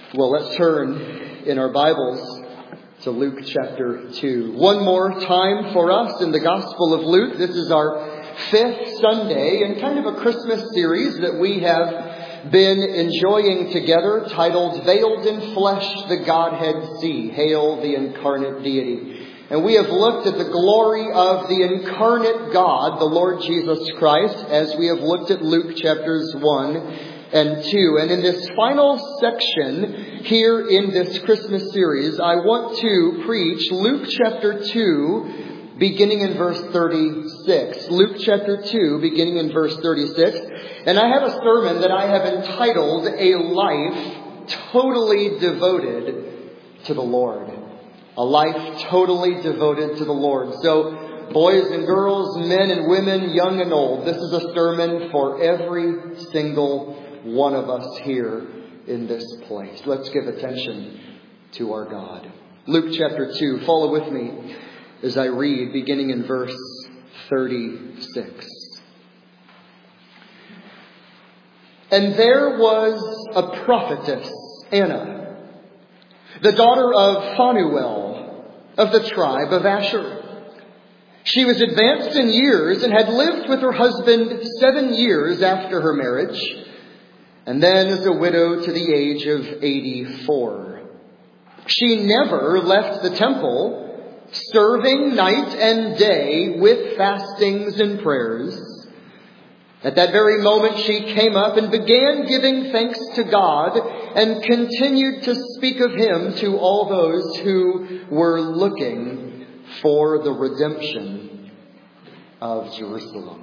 Well, let's turn in our Bibles to Luke chapter 2. One more time for us in the Gospel of Luke. This is our fifth Sunday in kind of a Christmas series that we have been enjoying together, titled Veiled in Flesh, the Godhead See. Hail the Incarnate Deity. And we have looked at the glory of the incarnate God, the Lord Jesus Christ, as we have looked at Luke chapters 1 and 2. And in this final section here in this Christmas series, I want to preach Luke chapter 2, beginning in verse 36. Luke chapter 2, beginning in verse 36. And I have a sermon that I have entitled, A Life Totally Devoted to the Lord. A life totally devoted to the Lord. So, boys and girls, men and women, young and old, this is a sermon for every single one of us here in this place. Let's give attention to our God. Luke chapter 2. Follow with me as I read, beginning in verse 36. And there was a prophetess, Anna, the daughter of Phanuel of the tribe of Asher. She was advanced in years and had lived with her husband 7 years after her marriage, and then as a widow to the age of 84. She never left the temple, serving night and day with fastings and prayers. At that very moment she came up and began giving thanks to God and continued to speak of Him to all those who were looking for the redemption of Jerusalem.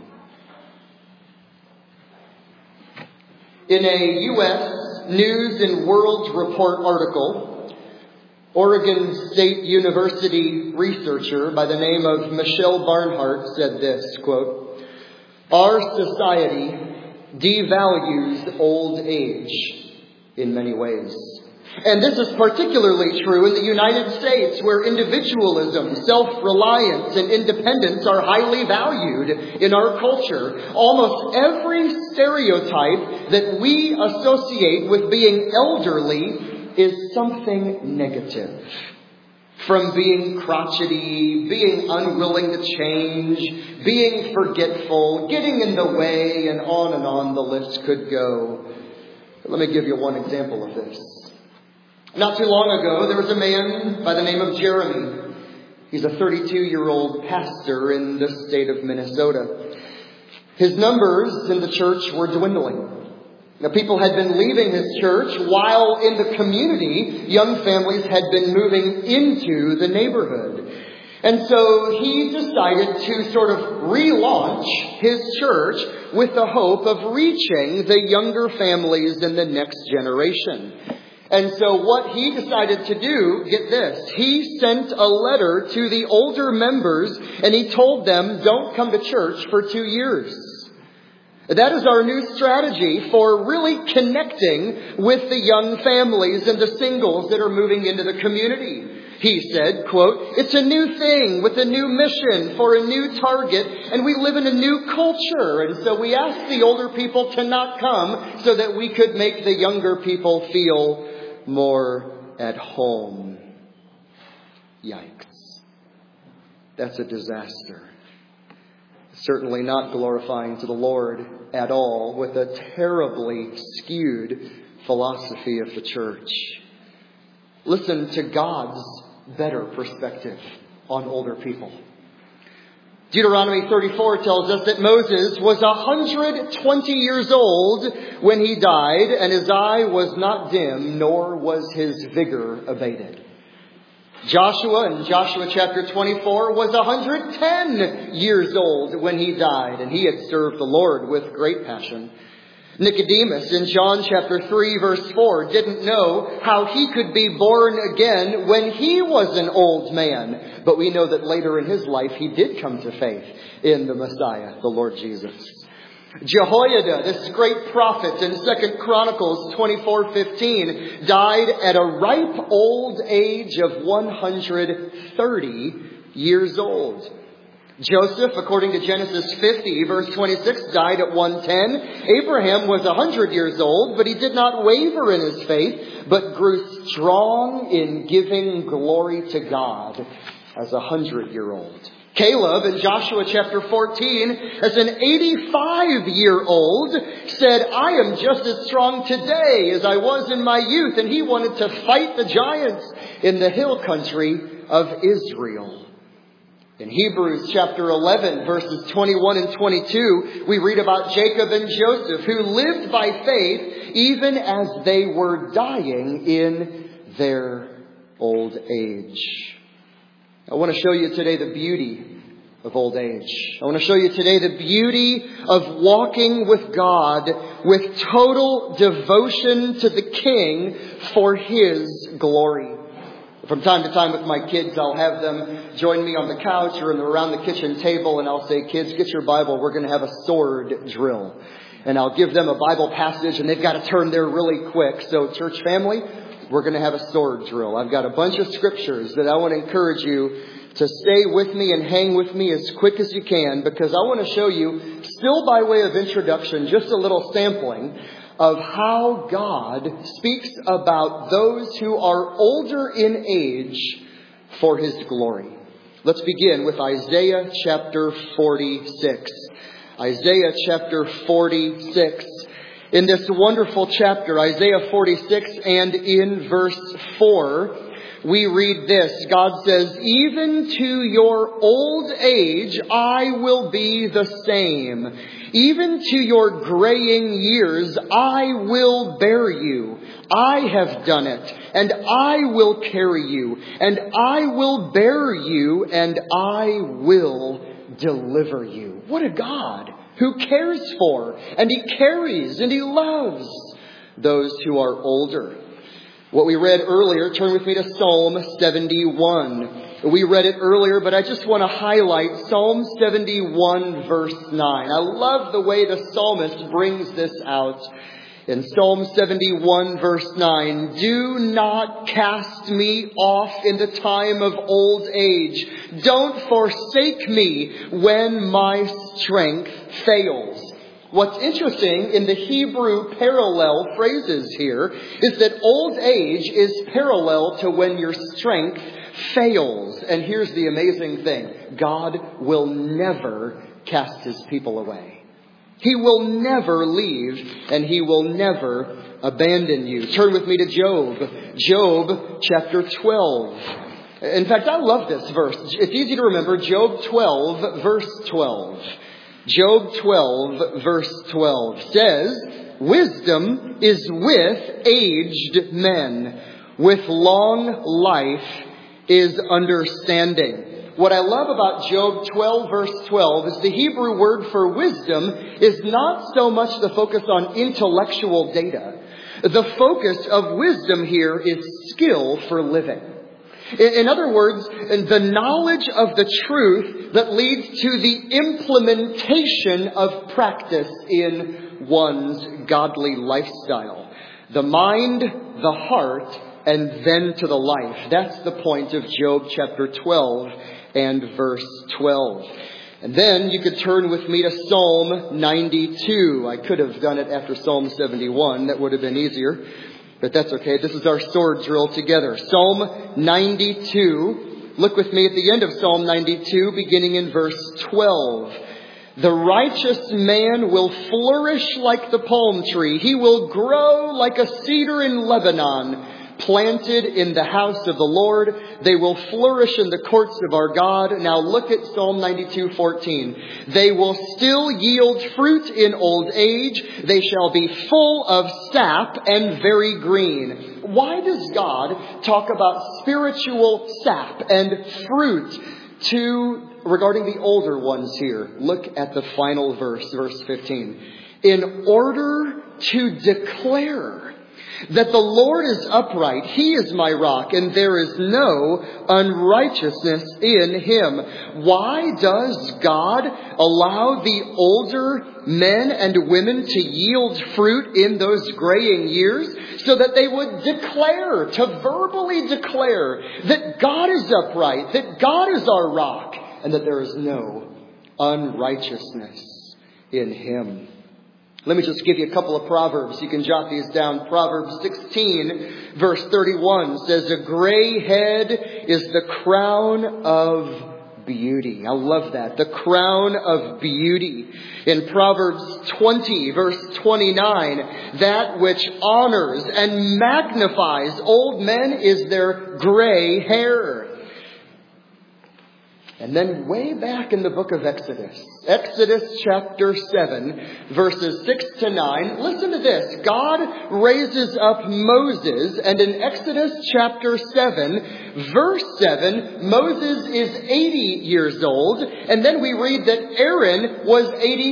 In a U.S. News and World Report article, Oregon State University researcher by the name of Michelle Barnhart said this, quote, "Our society devalues old age in many ways. And this is particularly true in the United States, where individualism, self-reliance, and independence are highly valued in our culture. Almost every stereotype that we associate with being elderly is something negative. From being crotchety, being unwilling to change, being forgetful, getting in the way, and on the list could go. Let me give you one example of this. Not too long ago, there was a man by the name of Jeremy. He's a 32-year-old pastor in the state of Minnesota. His numbers in the church were dwindling. Now, people had been leaving his church, while in the community, young families had been moving into the neighborhood. And so he decided to sort of relaunch his church with the hope of reaching the younger families in the next generation. And so what he decided to do, get this, he sent a letter to the older members and he told them, don't come to church for 2 years. That is our new strategy for really connecting with the young families and the singles that are moving into the community. He said, quote, "It's a new thing with a new mission for a new target, and we live in a new culture. And so we asked the older people to not come so that we could make the younger people feel more at home." Yikes. That's a disaster. Certainly not glorifying to the Lord at all, with a terribly skewed philosophy of the church. Listen to God's better perspective on older people. Deuteronomy 34 tells us that Moses was 120 years old when he died, and his eye was not dim, nor was his vigor abated. Joshua in Joshua chapter 24 was 110 years old when he died, and he had served the Lord with great passion. Nicodemus in John chapter 3 verse 4 didn't know how he could be born again when he was an old man. But we know that later in his life he did come to faith in the Messiah, the Lord Jesus. Jehoiada, this great prophet in 2 Chronicles 24:15, died at a ripe old age of 130 years old. Joseph, according to Genesis 50, verse 26, died at 110. Abraham was 100 years old, but he did not waver in his faith, but grew strong in giving glory to God as a 100-year-old. Caleb in Joshua chapter 14, as an 85-year-old, said, I am just as strong today as I was in my youth. And he wanted to fight the giants in the hill country of Israel. In Hebrews chapter 11, verses 21 and 22, we read about Jacob and Joseph, who lived by faith even as they were dying in their old age. I want to show you today the beauty of old age. I want to show you today the beauty of walking with God with total devotion to the King for His glory. From time to time with my kids, I'll have them join me on the couch or around the kitchen table, and I'll say, kids, get your Bible. We're going to have a sword drill. And I'll give them a Bible passage, and they've got to turn there really quick. So, church family, we're going to have a sword drill. I've got a bunch of scriptures that I want to encourage you to stay with me and hang with me as quick as you can, because I want to show you, still by way of introduction, just a little sampling of how God speaks about those who are older in age for His glory. Let's begin with Isaiah chapter 46. Isaiah chapter 46. In this wonderful chapter, Isaiah 46, and in verse 4, we read this. God says, even to your old age, I will be the same. Even to your graying years, I will bear you. I have done it, and I will carry you, and I will bear you, and I will deliver you. What a God who cares for, and He carries, and He loves those who are older. What we read earlier, turn with me to Psalm 71. We read it earlier, but I just want to highlight Psalm 71 verse 9. I love the way the psalmist brings this out. In Psalm 71 verse 9, do not cast me off in the time of old age. Don't forsake me when my strength fails. What's interesting in the Hebrew parallel phrases here is that old age is parallel to when your strength fails. And here's the amazing thing. God will never cast His people away. He will never leave, and He will never abandon you. Turn with me to Job. Job chapter 12. In fact, I love this verse. It's easy to remember. Job 12 verse 12. Job 12 verse 12 says, wisdom is with aged men. With long life is understanding. What I love about Job 12 verse 12 is the Hebrew word for wisdom is not so much the focus on intellectual data. The focus of wisdom here is skill for living. In other words, the knowledge of the truth that leads to the implementation of practice in one's godly lifestyle. The mind, the heart, and then to the life. That's the point of Job chapter 12 and verse 12. And then you could turn with me to Psalm 92. I could have done it after Psalm 71. That would have been easier. But that's okay. This is our sword drill together. Psalm 92. Look with me at the end of Psalm 92, beginning in verse 12. The righteous man will flourish like the palm tree. He will grow like a cedar in Lebanon. Planted in the house of the Lord, they will flourish in the courts of our God. Now look at Psalm 92:14. They will still yield fruit in old age. They shall be full of sap and very green. Why does God talk about spiritual sap and fruit regarding the older ones here? Look at the final verse, verse 15. In order to declare that the Lord is upright, He is my rock, and there is no unrighteousness in Him. Why does God allow the older men and women to yield fruit in those graying years? So that they would declare, to verbally declare, that God is upright, that God is our rock, and that there is no unrighteousness in him. Let me just give you a couple of Proverbs. You can jot these down. Proverbs 16, verse 31 says, "A gray head is the crown of beauty." I love that. The crown of beauty. In Proverbs 20, verse 29, "That which honors and magnifies old men is their gray hair." And then way back in the book of Exodus, Exodus chapter 7, verses 6 to 9, listen to this. God raises up Moses, and in Exodus chapter 7, verse 7, Moses is 80 years old, and then we read that Aaron was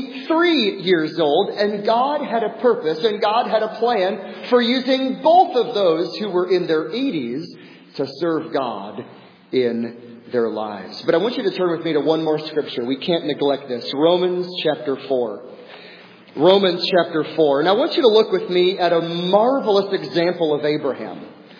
83 years old, and God had a purpose, and God had a plan for using both of those who were in their 80s to serve God in their lives. But I want you to turn with me to one more scripture. We can't neglect this. Romans chapter 4. Romans chapter 4. And I want you to look with me at a marvelous example of Abraham.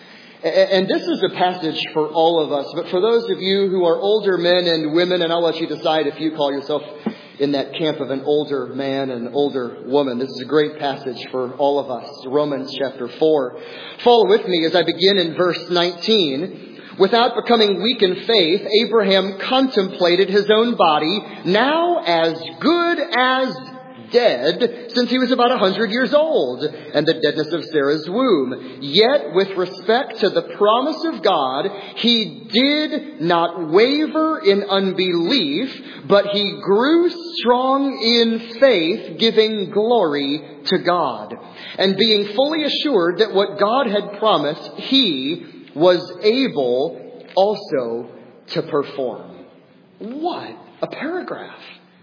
And this is a passage for all of us. But for those of you who are older men and women, and I'll let you decide if you call yourself in that camp of an older man and older woman, this is a great passage for all of us. Romans chapter 4. Follow with me as I begin in verse 19. "Without becoming weak in faith, Abraham contemplated his own body, now as good as dead, since he was about 100 years old, and the deadness of Sarah's womb. Yet with respect to the promise of God, he did not waver in unbelief, but he grew strong in faith, giving glory to God, and being fully assured that what God had promised, he was able also to perform." What a paragraph.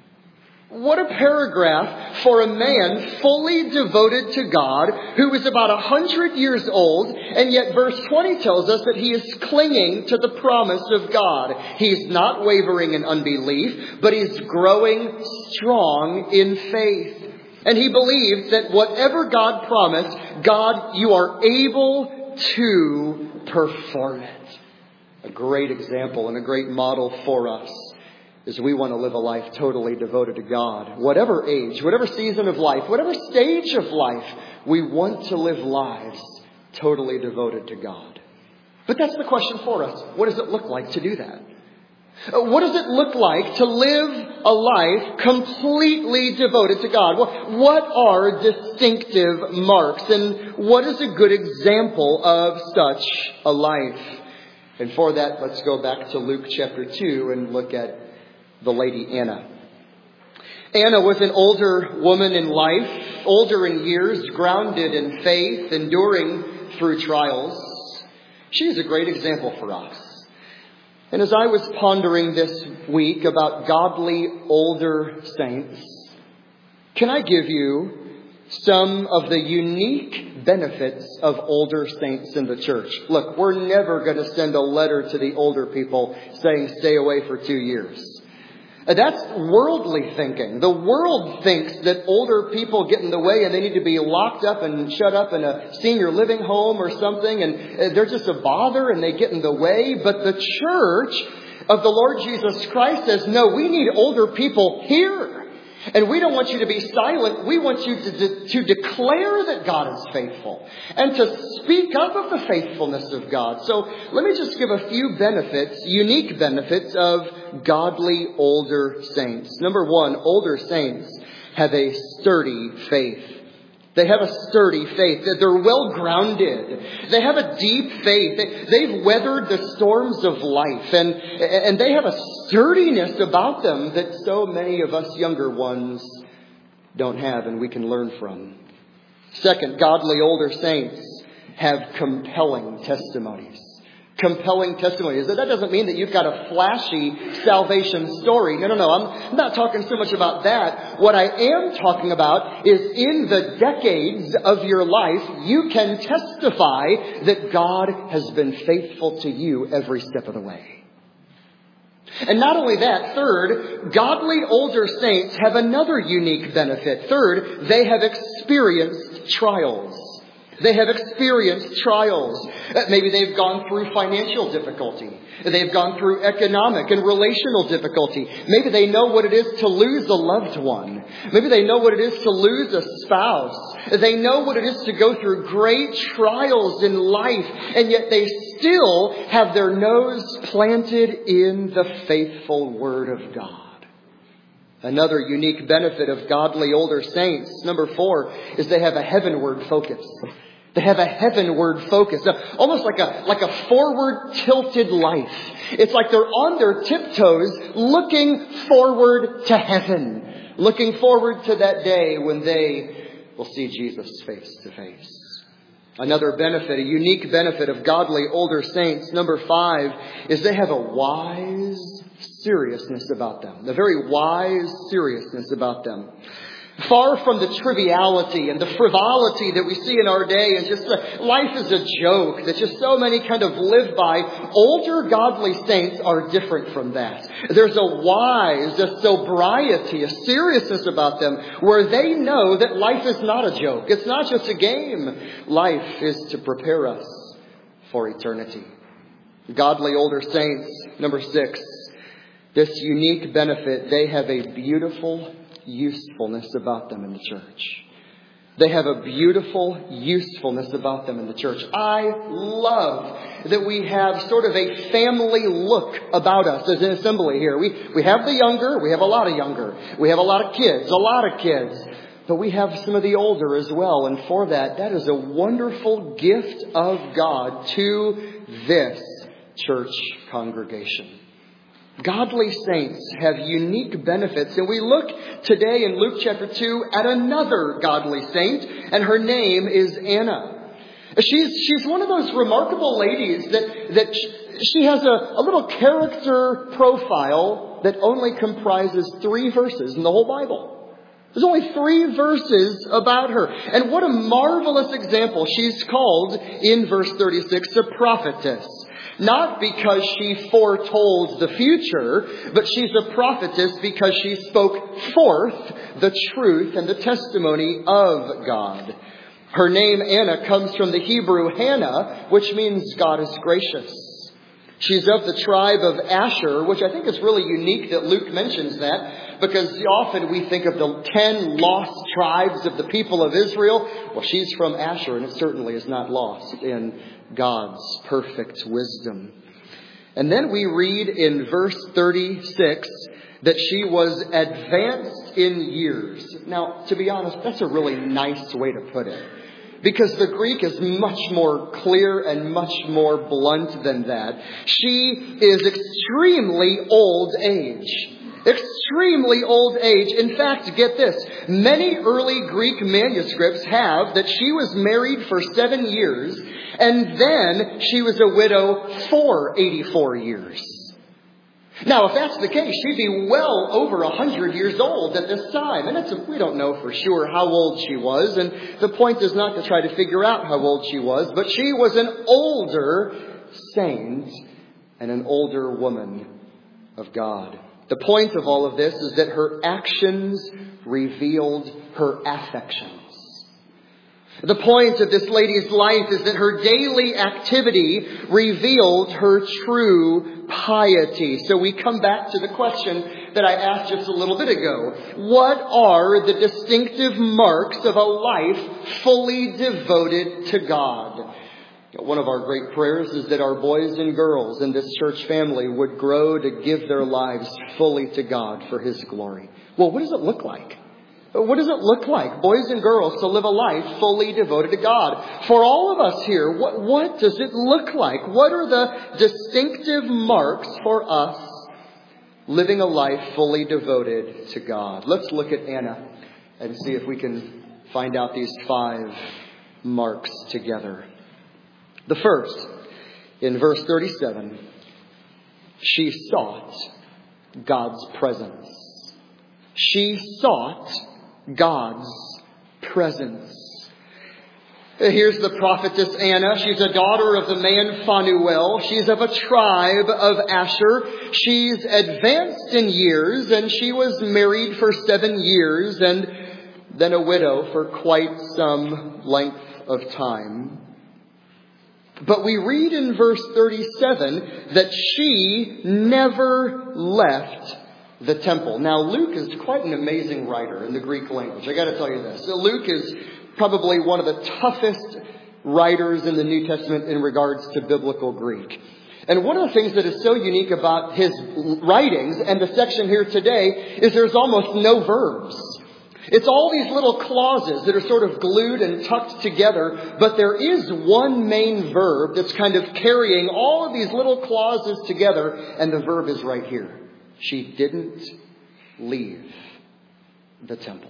What a paragraph for a man fully devoted to God who was about 100 years old. And yet verse 20 tells us that he is clinging to the promise of God. He's not wavering in unbelief, but he's growing strong in faith. And he believes that whatever God promised, God, you are able to perform it. A great example and a great model for us as we want to live a life totally devoted to God. Whatever age, whatever season of life, whatever stage of life, we want to live lives totally devoted to God. But that's the question for us. What does it look like to do that? What does it look like to live a life completely devoted to God? What are distinctive marks? And what is a good example of such a life? And for that, let's go back to Luke chapter 2 and look at the lady Anna. Anna was an older woman in life, older in years, grounded in faith, enduring through trials. She is a great example for us. And as I was pondering this week about godly older saints, can I give you some of the unique benefits of older saints in the church? Look, we're never going to send a letter to the older people saying stay away for 2 years. That's worldly thinking. The world thinks that older people get in the way and they need to be locked up and shut up in a senior living home or something, and they're just a bother and they get in the way. But the church of the Lord Jesus Christ says, no, we need older people here. And we don't want you to be silent. We want you to declare that God is faithful and to speak up of the faithfulness of God. So let me just give a few benefits, unique benefits of godly older saints. Number one, older saints have a sturdy faith. They have a sturdy faith. They're well grounded. They have a deep faith. They've weathered the storms of life. And they have a sturdiness about them that so many of us younger ones don't have and we can learn from. Second, godly older saints have compelling testimonies. Compelling testimonies. That doesn't mean that you've got a flashy salvation story. No. I'm not talking so much about that. What I am talking about is in the decades of your life, you can testify that God has been faithful to you every step of the way. And not only that, third, godly older saints have another unique benefit. Third, they have experienced trials. They have experienced trials. Maybe they've gone through financial difficulty. They've gone through economic and relational difficulty. Maybe they know what it is to lose a loved one. Maybe they know what it is to lose a spouse. They know what it is to go through great trials in life, and yet they still have their nose planted in the faithful Word of God. Another unique benefit of godly older saints, number 4, is they have a heavenward focus. They have a heavenward focus, almost like a forward tilted life. It's like they're on their tiptoes looking forward to heaven, looking forward to that day when they will see Jesus face to face. Another benefit, a unique benefit of godly older saints, number 5, is they have a wise seriousness about them. A very wise seriousness about them. Far from the triviality and the frivolity that we see in our day and just life is a joke that just so many kind of live by, older godly saints are different from that. There's a wise, a sobriety, a seriousness about them where they know that life is not a joke. It's not just a game. Life is to prepare us for eternity. Godly older saints, number 6, this unique benefit, they have a beautiful usefulness about them in the church. They have a beautiful usefulness about them in the church. I love that we have sort of a family look about us as an assembly here. We have the younger, we have a lot of younger. We have a lot of kids. But we have some of the older as well. And for that is a wonderful gift of God to this church congregation. Godly saints have unique benefits. And we look today in Luke chapter 2 at another godly saint, and her name is Anna. She's one of those remarkable ladies that she has a little character profile that only comprises 3 verses in the whole Bible. There's only 3 verses about her. And what a marvelous example. She's called, in verse 36, a prophetess. Not because she foretold the future, but she's a prophetess because she spoke forth the truth and the testimony of God. Her name, Anna, comes from the Hebrew Hannah, which means God is gracious. She's of the tribe of Asher, which I think is really unique that Luke mentions that, because often we think of the 10 lost tribes of the people of Israel. Well, she's from Asher, and it certainly is not lost in God's perfect wisdom. And then we read in verse 36 that she was advanced in years. Now, to be honest, that's a really nice way to put it, because the Greek is much more clear and much more blunt than that. She is extremely old age. Extremely old age. In fact, get this. Many early Greek manuscripts have that she was married for 7 years, and then she was a widow for 84 years. Now, if that's the case, she'd be well over 100 years old at this time. And we don't know for sure how old she was. And the point is not to try to figure out how old she was. But she was an older saint and an older woman of God. The point of all of this is that her actions revealed her affections. The point of this lady's life is that her daily activity revealed her true piety. So we come back to the question that I asked just a little bit ago. What are the distinctive marks of a life fully devoted to God? One of our great prayers is that our boys and girls in this church family would grow to give their lives fully to God for His glory. Well, what does it look like? What does it look like, boys and girls, to live a life fully devoted to God? For all of us here, what does it look like? What are the distinctive marks for us living a life fully devoted to God? Let's look at Anna and see if we can find out these 5 marks together. The first, in verse 37, she sought God's presence. She sought God's presence. Here's the prophetess Anna. She's a daughter of the man Phanuel. She's of a tribe of Asher. She's advanced in years, and she was married for 7 years and then a widow for quite some length of time. But we read in verse 37 that she never left the temple. Now, Luke is quite an amazing writer in the Greek language. I got to tell you this. So Luke is probably one of the toughest writers in the New Testament in regards to biblical Greek. And one of the things that is so unique about his writings and the section here today is there's almost no verbs. It's all these little clauses that are sort of glued and tucked together, but there is one main verb that's kind of carrying all of these little clauses together, and the verb is right here. She didn't leave the temple.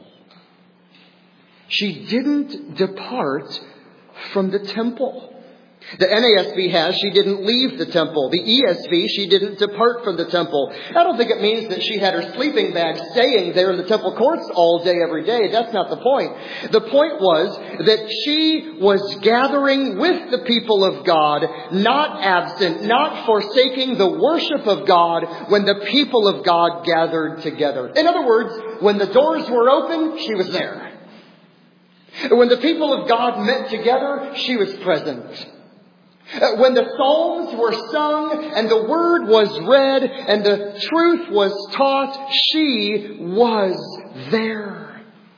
She didn't depart from the temple. The NASB has, she didn't leave the temple. The ESV, she didn't depart from the temple. I don't think it means that she had her sleeping bag staying there in the temple courts all day, every day. That's not the point. The point was that she was gathering with the people of God, not absent, not forsaking the worship of God when the people of God gathered together. In other words, when the doors were open, she was there. When the people of God met together, she was present. When the psalms were sung and the word was read and the truth was taught, she was there.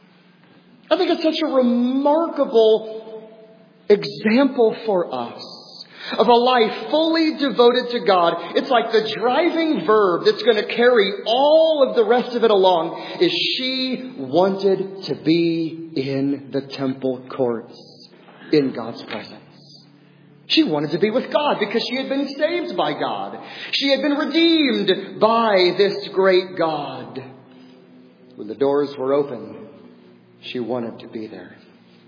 I think it's such a remarkable example for us of a life fully devoted to God. It's like the driving verb that's going to carry all of the rest of it along is she wanted to be in the temple courts in God's presence. She wanted to be with God because she had been saved by God. She had been redeemed by this great God. When the doors were open, she wanted to be there.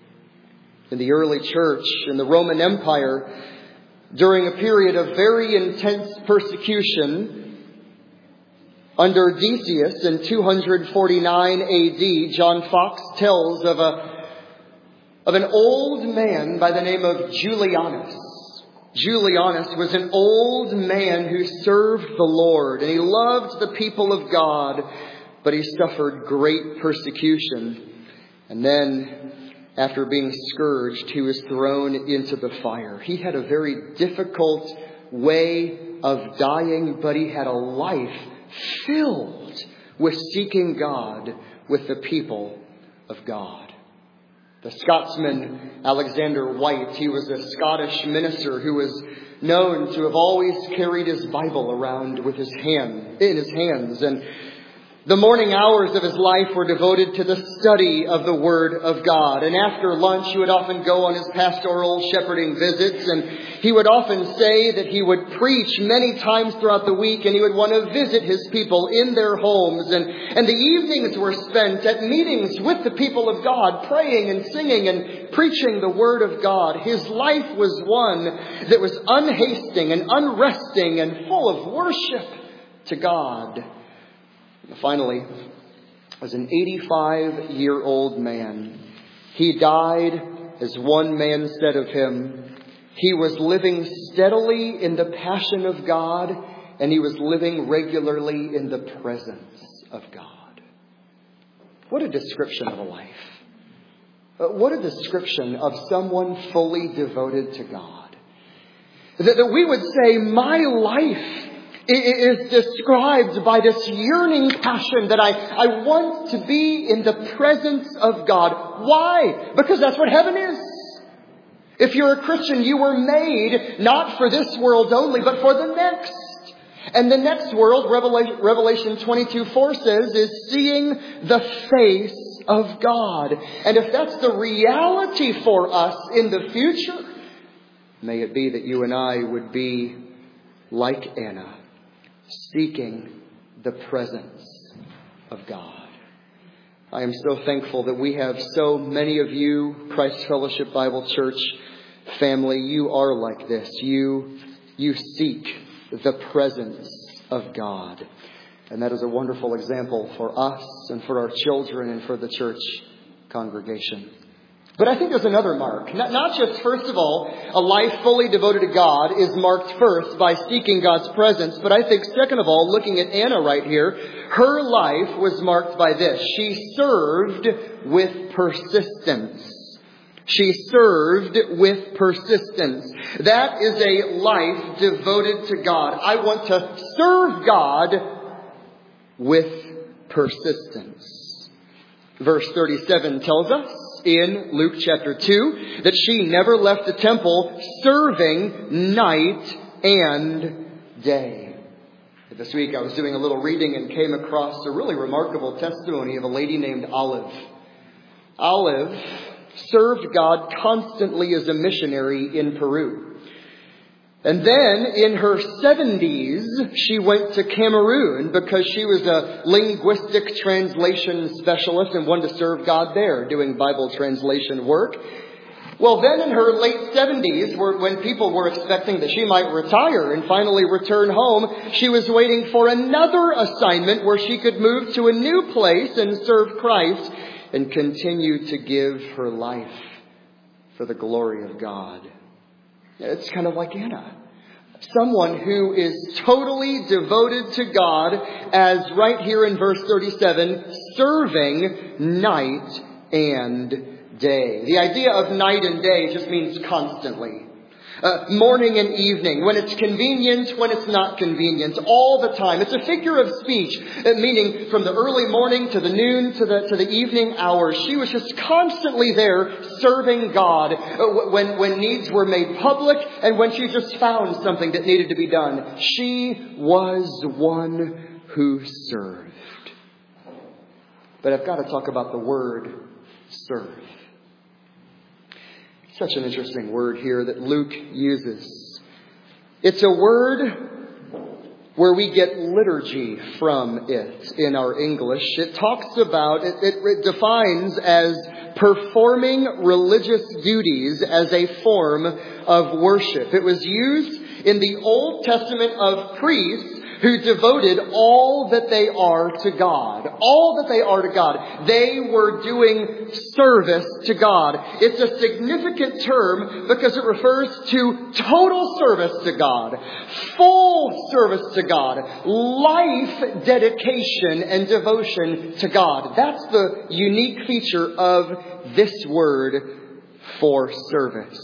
In the early church, in the Roman Empire, during a period of very intense persecution, under Decius in 249 AD, John Foxe tells of an old man by the name of Julianus. Julianus was an old man who served the Lord, and he loved the people of God, but he suffered great persecution. And then, after being scourged, he was thrown into the fire. He had a very difficult way of dying, but he had a life filled with seeking God with the people of God. The Scotsman Alexander White, he was a Scottish minister who was known to have always carried his Bible around in his hands. And the morning hours of his life were devoted to the study of the Word of God. And after lunch, he would often go on his pastoral shepherding visits. And he would often say that he would preach many times throughout the week. And he would want to visit his people in their homes. And the evenings were spent at meetings with the people of God, praying and singing and preaching the Word of God. His life was one that was unhasting and unresting and full of worship to God. Finally, as an 85-year-old man, he died, as one man said of him, he was living steadily in the passion of God, and he was living regularly in the presence of God. What a description of a life. What a description of someone fully devoted to God. That we would say, my life is described by this yearning passion that I want to be in the presence of God. Why? Because that's what heaven is. If you're a Christian, you were made not for this world only, but for the next. And the next world, Revelation 22:4 says, is seeing the face of God. And if that's the reality for us in the future, may it be that you and I would be like Anna, seeking the presence of God. I am so thankful that we have so many of you, Christ Fellowship Bible Church family. You are like this. You seek the presence of God. And that is a wonderful example for us and for our children and for the church congregation. But I think there's another mark. Not just, first of all, a life fully devoted to God is marked first by seeking God's presence. But I think, second of all, looking at Anna right here, her life was marked by this. She served with persistence. She served with persistence. That is a life devoted to God. I want to serve God with persistence. Verse 37 tells us in Luke chapter 2 that she never left the temple, serving night and day. This week I was doing a little reading and came across a really remarkable testimony of a lady named Olive. Olive served God constantly as a missionary in Peru. And then in her 70s, she went to Cameroon because she was a linguistic translation specialist and wanted to serve God there, doing Bible translation work. Well, then in her late 70s, when people were expecting that she might retire and finally return home, she was waiting for another assignment where she could move to a new place and serve Christ and continue to give her life for the glory of God. It's kind of like Anna. Someone who is totally devoted to God, as right here in verse 37, serving night and day. The idea of night and day just means constantly. Morning and evening, when it's convenient, when it's not convenient, all the time. It's a figure of speech, meaning from the early morning to the noon to the evening hours. She was just constantly there serving God when needs were made public and when she just found something that needed to be done. She was one who served. But I've got to talk about the word serve. Such an interesting word here that Luke uses. It's a word where we get liturgy from it in our English. It talks about, it defines as performing religious duties as a form of worship. It was used in the Old Testament of priests who devoted all that they are to God. All that they are to God. They were doing service to God. It's a significant term because it refers to total service to God. Full service to God. Life dedication and devotion to God. That's the unique feature of this word for service.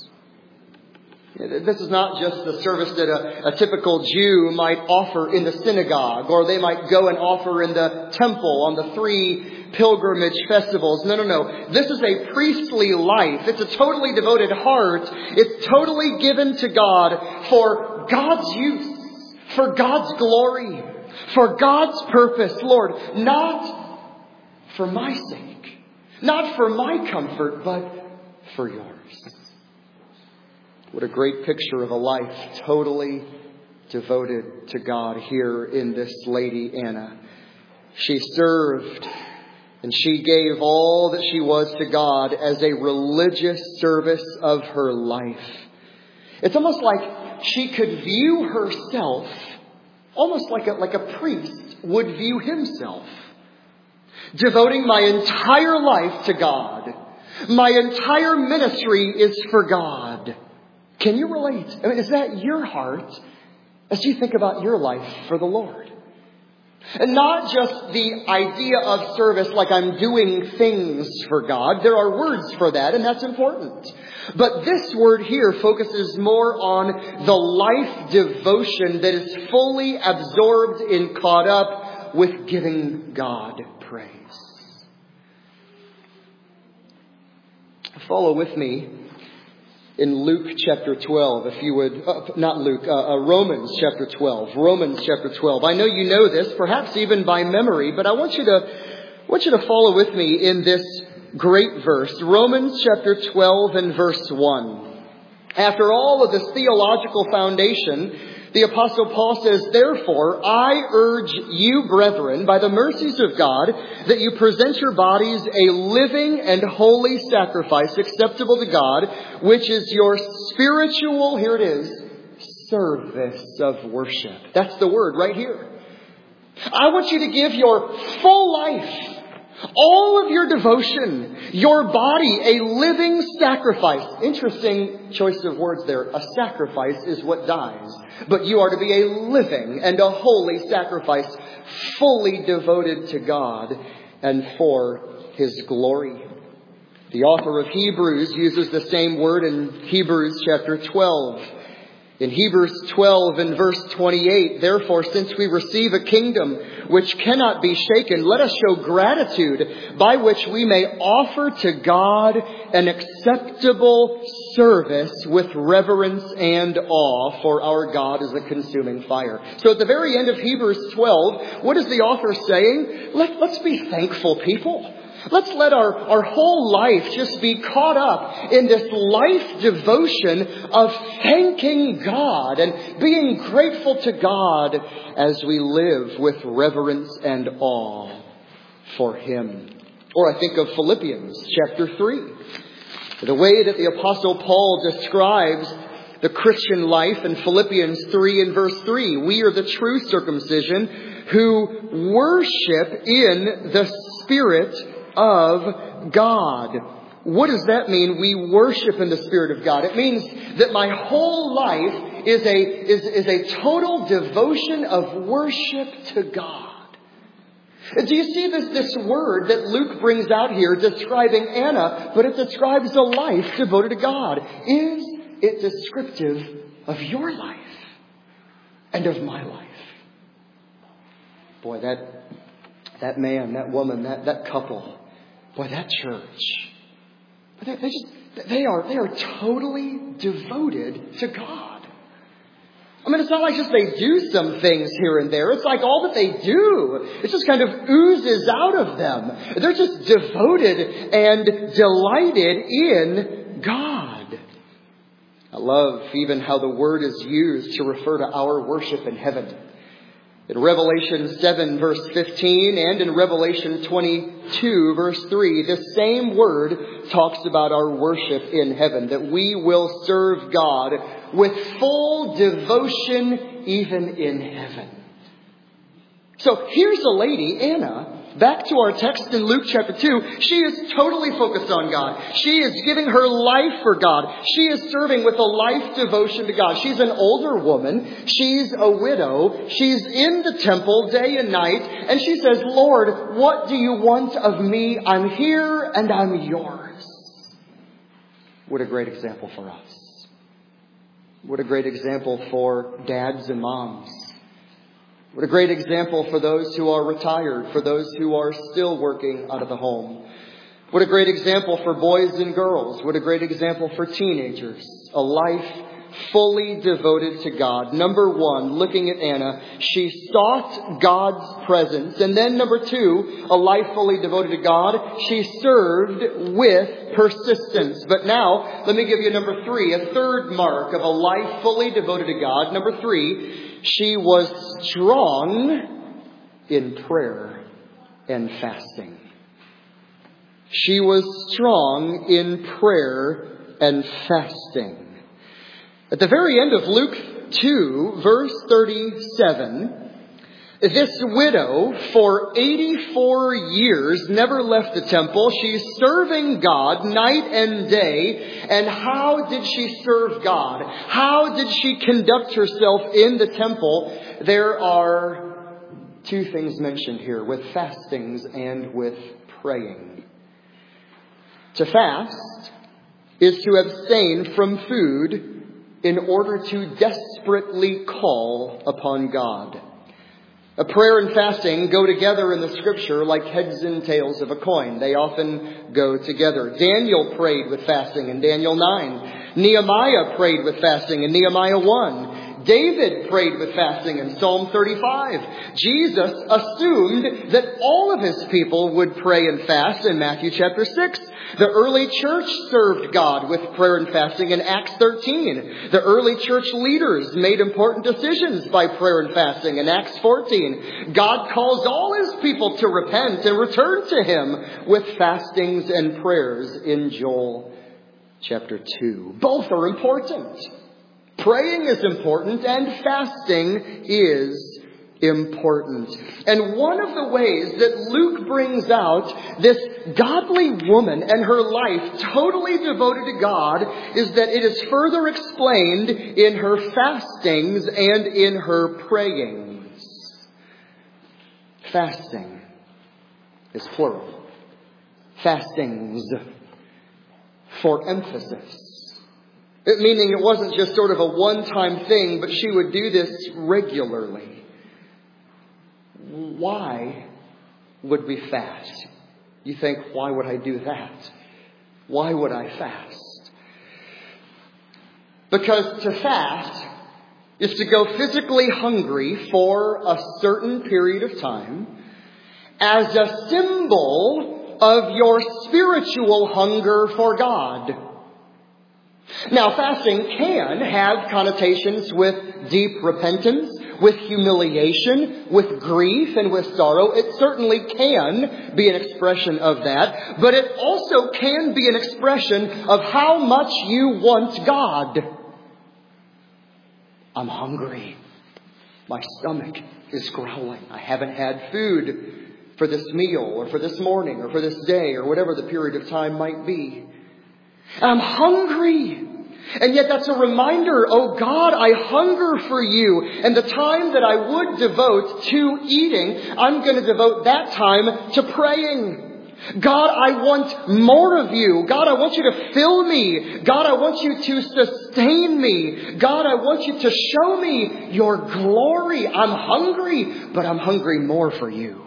This is not just the service that a typical Jew might offer in the synagogue, or they might go and offer in the temple on the 3 pilgrimage festivals. No. This is a priestly life. It's a totally devoted heart. It's totally given to God for God's use, for God's glory, for God's purpose. Lord, not for my sake, not for my comfort, but for yours. What a great picture of a life totally devoted to God here in this lady Anna. She served and she gave all that she was to God as a religious service of her life. It's almost like she could view herself almost like a priest would view himself. Devoting my entire life to God. My entire ministry is for God. Can you relate? I mean, is that your heart as you think about your life for the Lord? And not just the idea of service like I'm doing things for God. There are words for that, and that's important. But this word here focuses more on the life devotion that is fully absorbed and caught up with giving God praise. Follow with me in Luke chapter 12, if you would, Romans chapter 12. Romans chapter 12. I know you know this, perhaps even by memory, but I want you to follow with me in this great verse. Romans chapter 12 and verse 1. After all of this theological foundation, the Apostle Paul says, "Therefore, I urge you, brethren, by the mercies of God, that you present your bodies a living and holy sacrifice acceptable to God, which is your spiritual," here it is, "service of worship." That's the word right here. I want you to give your full life, all of your devotion, your body, a living sacrifice. Interesting choice of words there. A sacrifice is what dies. But you are to be a living and a holy sacrifice, fully devoted to God and for His glory. The author of Hebrews uses the same word in Hebrews chapter 12. In Hebrews 12 and verse 28, therefore, since we receive a kingdom which cannot be shaken, let us show gratitude by which we may offer to God an acceptable service with reverence and awe, for our God is a consuming fire. So at the very end of Hebrews 12, what is the author saying? Let's be thankful people. Let's let our whole life just be caught up in this life devotion of thanking God and being grateful to God as we live with reverence and awe for Him. Or I think of Philippians chapter 3. The way that the Apostle Paul describes the Christian life in Philippians 3 and verse 3. We are the true circumcision who worship in the Spirit of God. What does that mean? We worship in the Spirit of God. It means that my whole life is a total devotion of worship to God. Do you see this word that Luke brings out here describing Anna, but it describes a life devoted to God? Is it descriptive of your life and of my life? Boy, that man, that woman, that couple, boy, that church, they are totally devoted to God. I mean, it's not like just they do some things here and there. It's like all that they do, it just kind of oozes out of them. They're just devoted and delighted in God. I love even how the word is used to refer to our worship in heaven. In Revelation 7 verse 15 and in Revelation 22 verse 3, the same word talks about our worship in heaven, that we will serve God with full devotion even in heaven. So here's a lady, Anna. Back to our text in Luke chapter 2, she is totally focused on God. She is giving her life for God. She is serving with a life devotion to God. She's an older woman. She's a widow. She's in the temple day and night. And she says, Lord, what do you want of me? I'm here and I'm yours. What a great example for us. What a great example for dads and moms. What a great example for those who are retired, for those who are still working out of the home. What a great example for boys and girls. What a great example for teenagers. A life fully devoted to God. Number one, looking at Anna, she sought God's presence. And then number two, a life fully devoted to God, she served with persistence. But now, let me give you number three, a third mark of a life fully devoted to God. Number three, she was strong in prayer and fasting. She was strong in prayer and fasting. At the very end of Luke 2, verse 37, this widow for 84 years never left the temple. She's serving God night and day. And how did she serve God? How did she conduct herself in the temple? There are two things mentioned here, with fastings and with praying. To fast is to abstain from food in order to desperately call upon God. A prayer and fasting go together in the Scripture like heads and tails of a coin. They often go together. Daniel prayed with fasting in Daniel 9. Nehemiah prayed with fasting in Nehemiah 1. David prayed with fasting in Psalm 35. Jesus assumed that all of his people would pray and fast in Matthew chapter 6. The early church served God with prayer and fasting in Acts 13. The early church leaders made important decisions by prayer and fasting in Acts 14. God calls all His people to repent and return to Him with fastings and prayers in Joel chapter 2. Both are important. Praying is important and fasting is important. And one of the ways that Luke brings out this godly woman and her life totally devoted to God is that it is further explained in her fastings and in her prayings. Fasting is plural. Fastings. for emphasis. Meaning it wasn't just sort of a one-time thing, but she would do this regularly. Why would we fast? You think, why would I do that? Why would I fast? Because to fast is to go physically hungry for a certain period of time as a symbol of your spiritual hunger for God. Now, fasting can have connotations with deep repentance, with humiliation, with grief, and with sorrow. It certainly can be an expression of that, but it also can be an expression of how much you want God. I'm hungry. My stomach is growling. I haven't had food for this meal, or for this morning, or for this day, or whatever the period of time might be. I'm hungry. And yet that's a reminder, oh God, I hunger for you. And the time that I would devote to eating, I'm going to devote that time to praying. God, I want more of you. God, I want you to fill me. God, I want you to sustain me. God, I want you to show me your glory. I'm hungry, but I'm hungry more for you.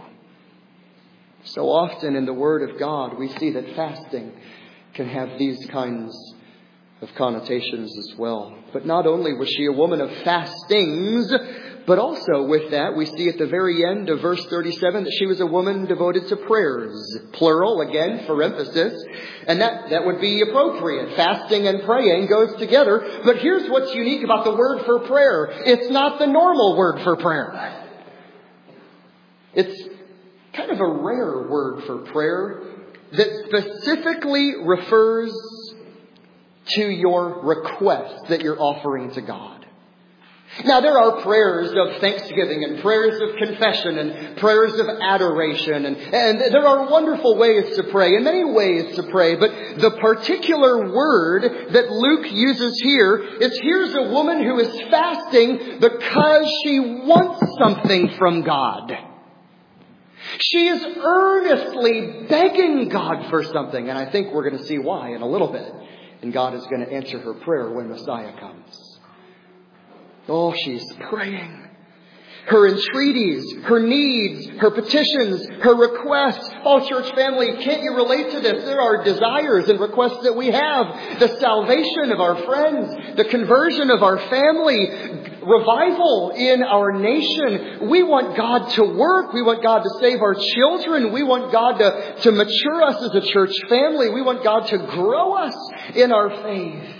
So often in the Word of God, we see that fasting can have these kinds of connotations as well. But not only was she a woman of fastings, but also with that, we see at the very end of verse 37 that she was a woman devoted to prayers. Plural, again, for emphasis. And that would be appropriate. Fasting and praying goes together. But here's what's unique about the word for prayer. It's not the normal word for prayer. It's kind of a rare word for prayer that specifically refers to your request that you're offering to God. Now, there are prayers of thanksgiving and prayers of confession and prayers of adoration. And there are wonderful ways to pray and many ways to pray. But the particular word that Luke uses here is here's a woman who is fasting because she wants something from God. She is earnestly begging God for something. And I think we're going to see why in a little bit. And God is going to answer her prayer when Messiah comes. Oh, she's praying. Her entreaties, her needs, her petitions, her requests. Oh, church family, can't you relate to this? There are desires and requests that we have. The salvation of our friends, the conversion of our family, revival in our nation. We want God to work. We want God to save our children. We want God to mature us as a church family. We want God to grow us in our faith.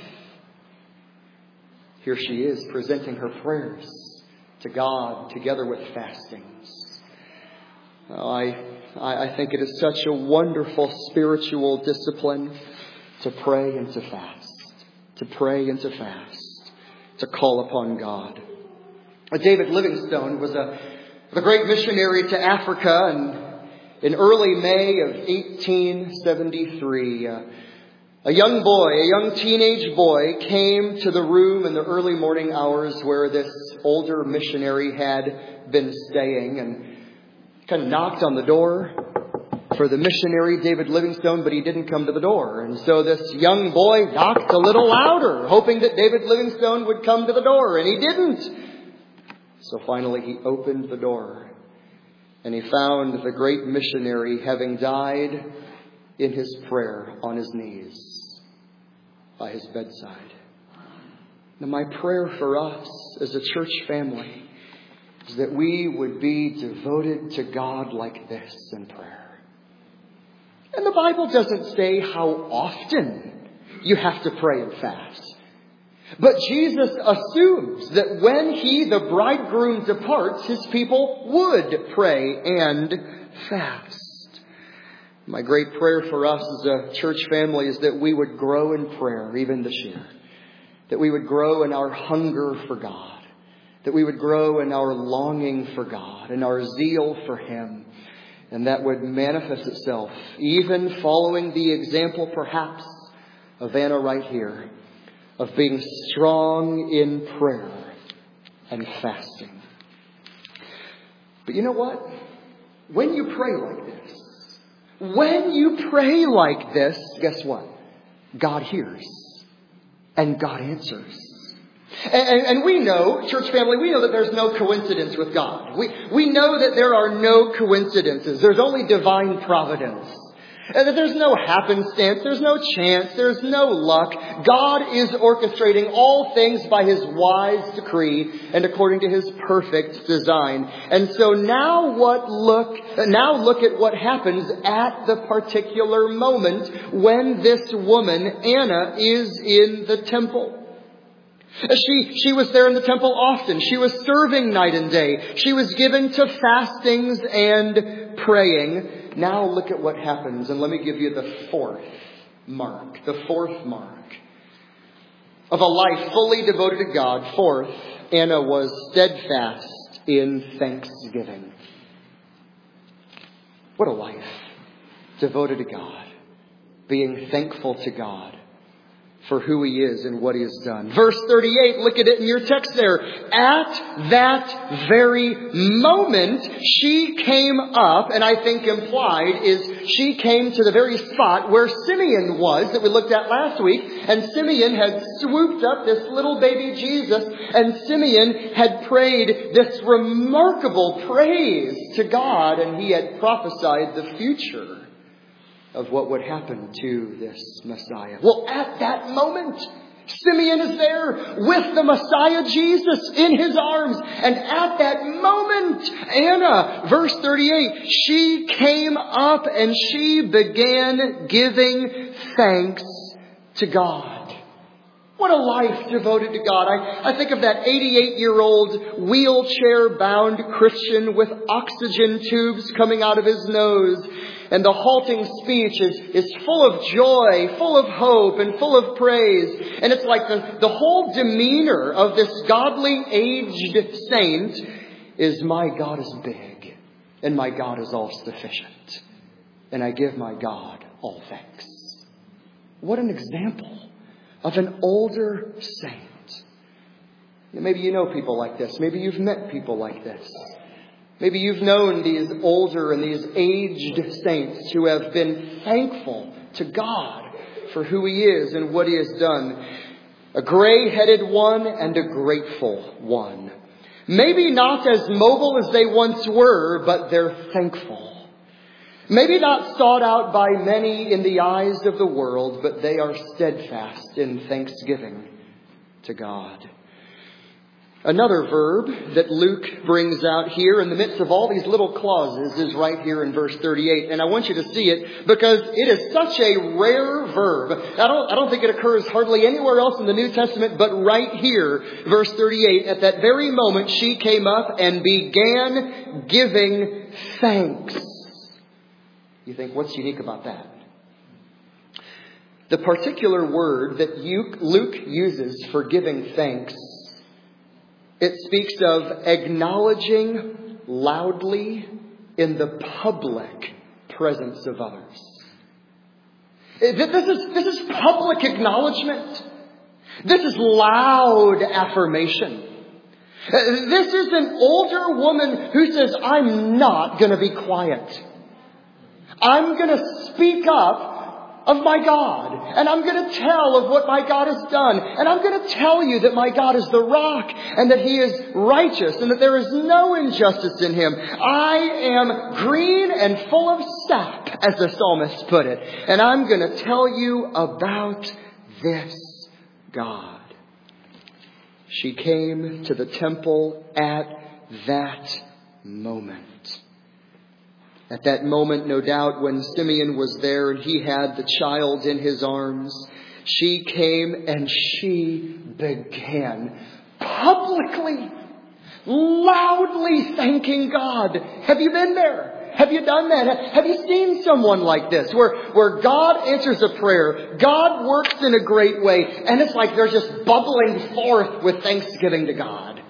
Here she is presenting her prayers to God together with fastings. Oh, I think it is such a wonderful spiritual discipline to pray and to fast. To pray and to fast. To call upon God. David Livingstone was a great missionary to Africa, and in early May of 1873, a young teenage boy came to the room in the early morning hours where this older missionary had been staying and kind of knocked on the door for the missionary, David Livingstone, but he didn't come to the door. And so this young boy knocked a little louder, hoping that David Livingstone would come to the door, and he didn't. So finally he opened the door, and he found the great missionary having died in his prayer on his knees by his bedside. Now, my prayer for us as a church family is that we would be devoted to God like this in prayer. And the Bible doesn't say how often you have to pray and fast. But Jesus assumes that when He, the bridegroom, departs, His people would pray and fast. My great prayer for us as a church family is that we would grow in prayer even this year. That we would grow in our hunger for God. That we would grow in our longing for God and our zeal for Him. And that would manifest itself even following the example perhaps of Anna right here, of being strong in prayer and fasting. But you know what? When you pray like this, guess what? God hears and God answers. And we know, church family, we know that there's no coincidence with God. We know that there are no coincidences. There's only divine providence. And that there's no happenstance, there's no chance, there's no luck. God is orchestrating all things by His wise decree and according to His perfect design. And so now look at what happens at the particular moment when this woman, Anna, is in the temple. She was there in the temple often. She was serving night and day. She was given to fastings and praying. Now look at what happens, and let me give you the fourth mark of a life fully devoted to God. Fourth, Anna was steadfast in thanksgiving. What a life devoted to God, being thankful to God for who He is and what He has done. Verse 38, look at it in your text there. At that very moment, she came up, and I think implied is she came to the very spot where Simeon was, that we looked at last week. And Simeon had swooped up this little baby Jesus, and Simeon had prayed this remarkable praise to God, and he had prophesied the future of what would happen to this Messiah. Well, at that moment, Simeon is there with the Messiah Jesus in his arms. And at that moment, Anna, verse 38, she came up and she began giving thanks to God. What a life devoted to God. I think of that 88-year-old wheelchair-bound Christian with oxygen tubes coming out of his nose. And the halting speech is full of joy, full of hope, and full of praise. And it's like the whole demeanor of this godly aged saint is, my God is big, and my God is all sufficient, and I give my God all thanks. What an example of an older saint. Maybe you know people like this. Maybe you've met people like this. Maybe you've known these older and these aged saints who have been thankful to God for who He is and what He has done. A gray-headed one and a grateful one. Maybe not as mobile as they once were, but they're thankful. Maybe not sought out by many in the eyes of the world, but they are steadfast in thanksgiving to God. Another verb that Luke brings out here in the midst of all these little clauses is right here in verse 38. And I want you to see it because it is such a rare verb. I don't think it occurs hardly anywhere else in the New Testament, but right here, verse 38, at that very moment she came up and began giving thanks. You think, what's unique about that? The particular word that Luke uses for giving thanks, it speaks of acknowledging loudly in the public presence of others. This is public acknowledgement. This is loud affirmation. This is an older woman who says, I'm not going to be quiet. I'm going to speak up of my God. And I'm going to tell of what my God has done. And I'm going to tell you that my God is the rock and that He is righteous and that there is no injustice in Him. I am green and full of sap, as the psalmist put it. And I'm going to tell you about this God. She came to the temple at that moment. At that moment, no doubt, when Simeon was there and he had the child in his arms, she came and she began publicly, loudly thanking God. Have you been there? Have you done that? Have you seen someone like this where God answers a prayer, God works in a great way, and it's like they're just bubbling forth with thanksgiving to God?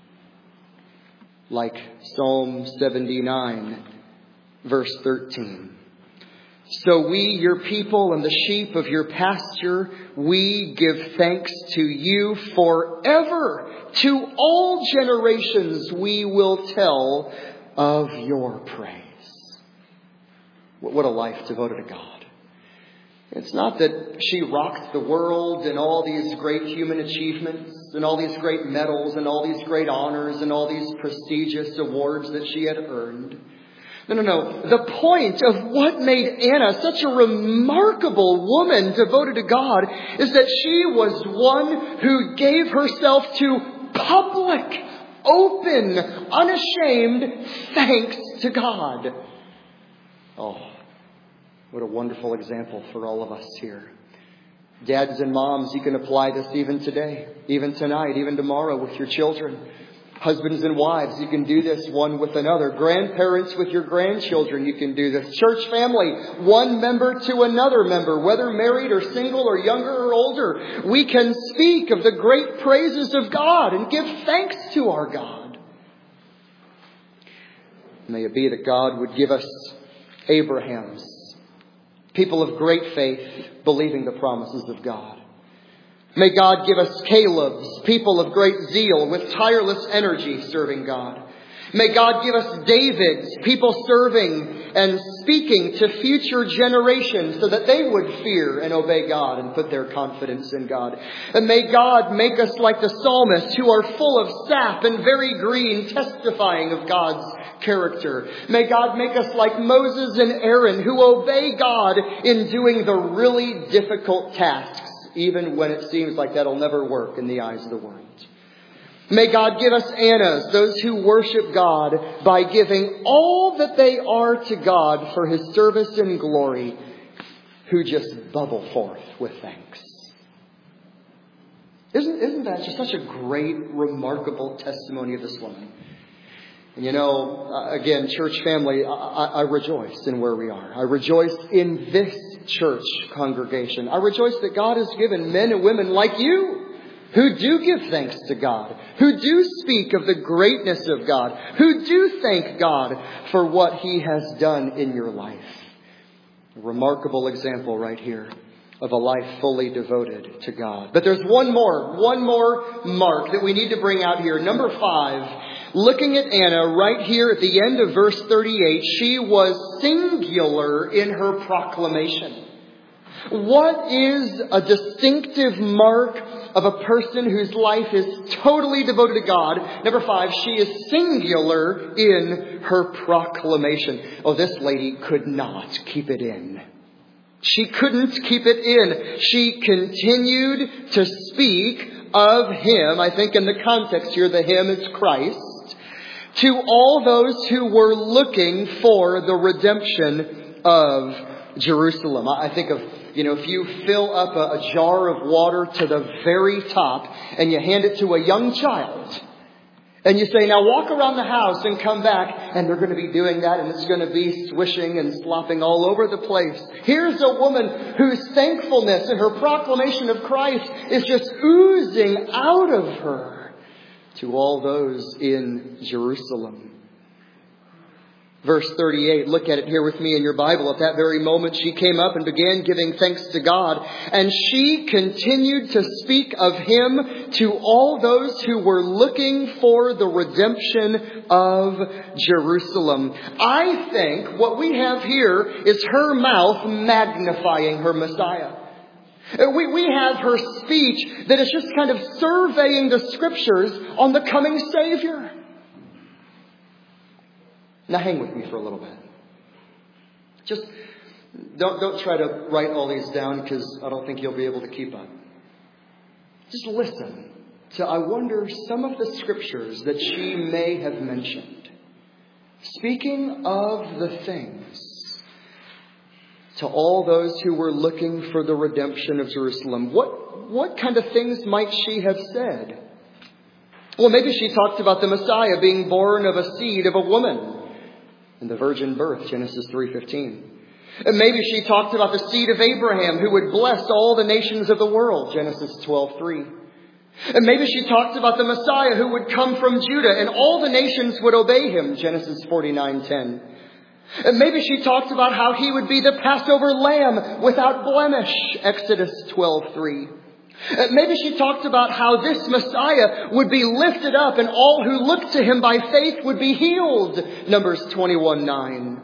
Like Psalm 79. Verse 13. So we, your people and the sheep of your pasture, we give thanks to you forever. To all generations we will tell of your praise. What a life devoted to God. It's not that she rocked the world and all these great human achievements and all these great medals and all these great honors and all these prestigious awards that she had earned. No. The point of what made Anna such a remarkable woman devoted to God is that she was one who gave herself to public, open, unashamed thanks to God. Oh, what a wonderful example for all of us here. Dads and moms, you can apply this even today, even tonight, even tomorrow with your children. Husbands and wives, you can do this one with another. Grandparents with your grandchildren, you can do this. Church family, one member to another member, whether married or single or younger or older. We can speak of the great praises of God and give thanks to our God. May it be that God would give us Abrahams, people of great faith, believing the promises of God. May God give us Caleb's, people of great zeal with tireless energy serving God. May God give us David's, people serving and speaking to future generations so that they would fear and obey God and put their confidence in God. And may God make us like the psalmists who are full of sap and very green, testifying of God's character. May God make us like Moses and Aaron who obey God in doing the really difficult tasks, even when it seems like that'll never work in the eyes of the world. May God give us Annas, those who worship God by giving all that they are to God for His service and glory, who just bubble forth with thanks. Isn't that just such a great, remarkable testimony of this woman? And again, church family, I rejoice in where we are. I rejoice in this church congregation. I rejoice that God has given men and women like you who do give thanks to God, who do speak of the greatness of God, who do thank God for what He has done in your life. A remarkable example right here of a life fully devoted to God. But there's one more mark that we need to bring out here. Number 5, looking at Anna right here at the end of verse 38, she was singular in her proclamation. What is a distinctive mark of a person whose life is totally devoted to God? Number 5, she is singular in her proclamation. Oh, this lady could not keep it in. She couldn't keep it in. She continued to speak of Him. I think in the context here, the Him is Christ. To all those who were looking for the redemption of Jerusalem. I think of, if you fill up a jar of water to the very top and you hand it to a young child and you say, now walk around the house and come back, and they're going to be doing that, and it's going to be swishing and slopping all over the place. Here's a woman whose thankfulness and her proclamation of Christ is just oozing out of her to all those in Jerusalem. Verse 38, look at it here with me in your Bible. At that very moment, she came up and began giving thanks to God. And she continued to speak of Him to all those who were looking for the redemption of Jerusalem. I think what we have here is her mouth magnifying her Messiah. We have her speech that is just kind of surveying the Scriptures on the coming Savior. Now hang with me for a little bit. Just don't try to write all these down, because I don't think you'll be able to keep up. Just listen to, I wonder, some of the Scriptures that she may have mentioned. Speaking of the things to all those who were looking for the redemption of Jerusalem. What kind of things might she have said? Well, maybe she talked about the Messiah being born of a seed of a woman in the virgin birth, Genesis 3:15. And maybe she talked about the seed of Abraham who would bless all the nations of the world, Genesis 12:3. And maybe she talked about the Messiah who would come from Judah and all the nations would obey Him, Genesis 49:10. And maybe she talked about how He would be the Passover lamb without blemish, Exodus 12:3. Maybe she talked about how this Messiah would be lifted up and all who looked to Him by faith would be healed, Numbers 21:9.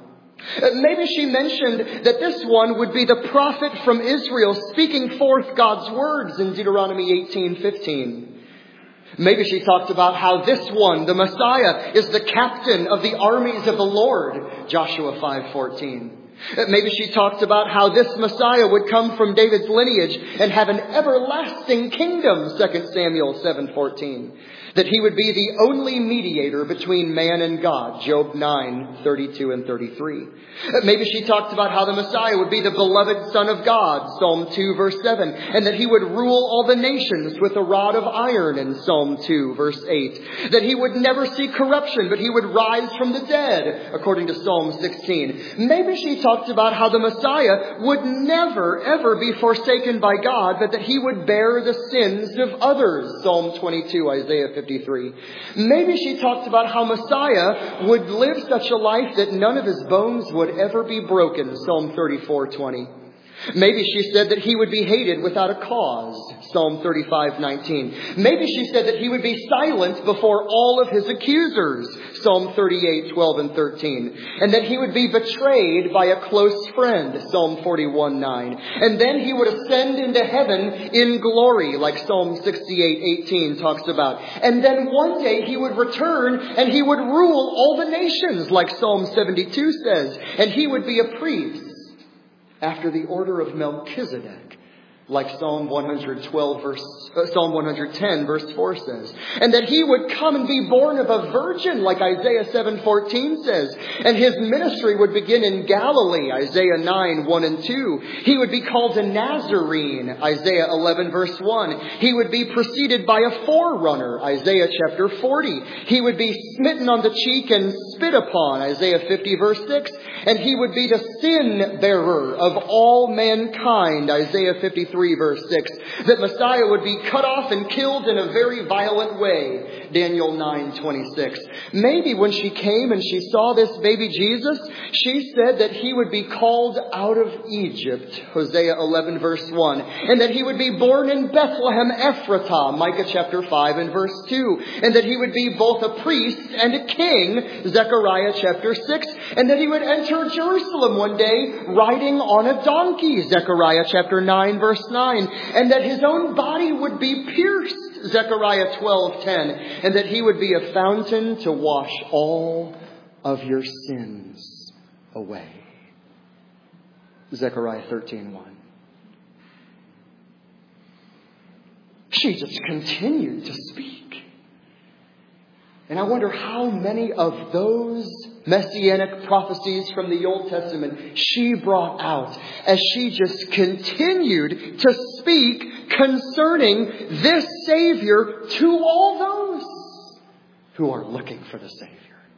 Maybe she mentioned that this one would be the prophet from Israel speaking forth God's words in Deuteronomy 18:15. Maybe she talked about how this one, the Messiah, is the captain of the armies of the Lord, Joshua 5:14. Maybe she talked about how this Messiah would come from David's lineage and have an everlasting kingdom, 2 Samuel 7:14. That he would be the only mediator between man and God, Job 9:32 and 33. Maybe she talked about how the Messiah would be the beloved Son of God, Psalm 2 verse 7, and that he would rule all the nations with a rod of iron in Psalm 2 verse 8. That he would never see corruption, but he would rise from the dead, according to Psalm 16. Maybe she talked about how the Messiah would never, ever be forsaken by God, but that he would bear the sins of others, Psalm 22, Isaiah 53. Maybe she talked about how Messiah would live such a life that none of his bones would ever be broken, Psalm 34:20. Maybe she said that he would be hated without a cause, Psalm 35:19. Maybe she said that he would be silent before all of his accusers, Psalm 38:12 and 13. And that he would be betrayed by a close friend, Psalm 41:9. And then he would ascend into heaven in glory, like Psalm 68:18 talks about. And then one day he would return and he would rule all the nations, like Psalm 72 says. And he would be a priest after the order of Melchizedek, like Psalm 110 verse 4 says. And that he would come and be born of a virgin, like Isaiah 7:14 says. And his ministry would begin in Galilee, Isaiah 9:1 and 2. He would be called a Nazarene, Isaiah 11 verse 1. He would be preceded by a forerunner, Isaiah chapter 40. He would be smitten on the cheek and spit upon, Isaiah 50 verse 6. And he would be the sin bearer of all mankind, Isaiah 53 verse 6. That Messiah would be cut off and killed in a very violent way, Daniel 9:26. Maybe when she came and she saw this baby Jesus, she said that he would be called out of Egypt, Hosea 11 verse 1. And that he would be born in Bethlehem Ephratah, Micah chapter 5 and verse 2. And that he would be both a priest and a king, Zechariah chapter 6. And that he would enter Jerusalem one day riding on a donkey, Zechariah chapter 9 verse 9. And that his own body would be pierced, Zechariah 12:10. And that he would be a fountain to wash all of your sins away, Zechariah 13:1. She just continued to speak. And I wonder how many of those messianic prophecies from the Old Testament she brought out as she just continued to speak concerning this Savior to all those who are looking for the Savior.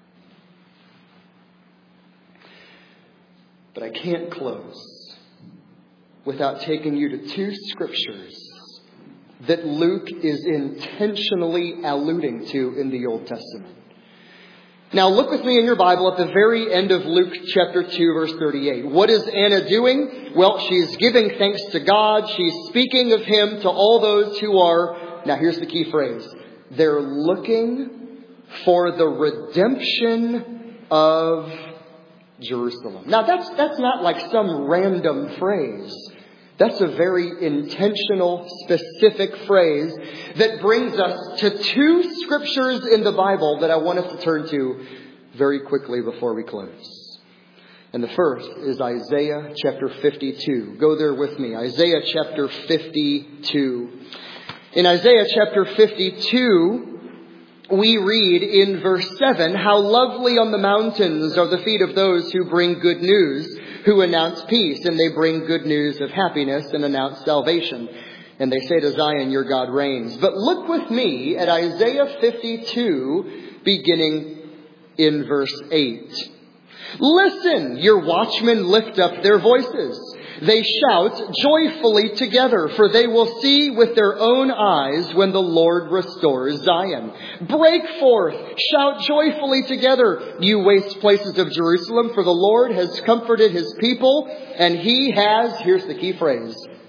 But I can't close without taking you to two scriptures that Luke is intentionally alluding to in the Old Testament. Now look with me in your Bible at the very end of Luke chapter 2 verse 38. What is Anna doing? Well, she's giving thanks to God. She's speaking of Him to all those who are, now here's the key phrase, they're looking for the redemption of Jerusalem. Now that's not like some random phrase. That's a very intentional, specific phrase that brings us to two scriptures in the Bible that I want us to turn to very quickly before we close. And the first is Isaiah chapter 52. Go there with me. Isaiah chapter 52. In Isaiah chapter 52, we read in verse 7, how lovely on the mountains are the feet of those who bring good news, who announce peace, and they bring good news of happiness and announce salvation. And they say to Zion, your God reigns. But look with me at Isaiah 52, beginning in verse 8. Listen, your watchmen lift up their voices. They shout joyfully together, for they will see with their own eyes when the Lord restores Zion. Break forth, shout joyfully together, you waste places of Jerusalem, for the Lord has comforted His people, and He has, here's the key phrase,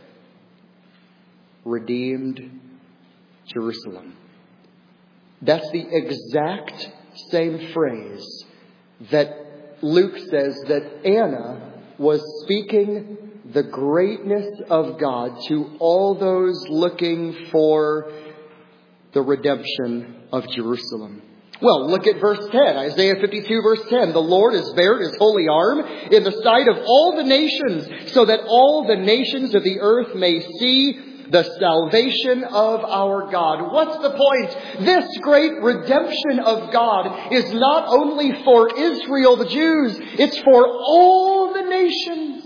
redeemed Jerusalem. That's the exact same phrase that Luke says that Anna was speaking the greatness of God to all those looking for the redemption of Jerusalem. Well, look at verse 10, Isaiah 52 verse 10. The Lord has bared His holy arm in the sight of all the nations, so that all the nations of the earth may see the salvation of our God. What's the point? This great redemption of God is not only for Israel, the Jews, it's for all the nations.